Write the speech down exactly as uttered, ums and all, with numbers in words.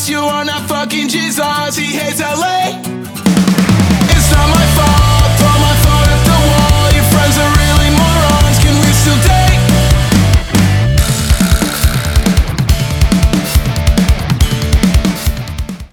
you are not fucking Jesus. He hates L A.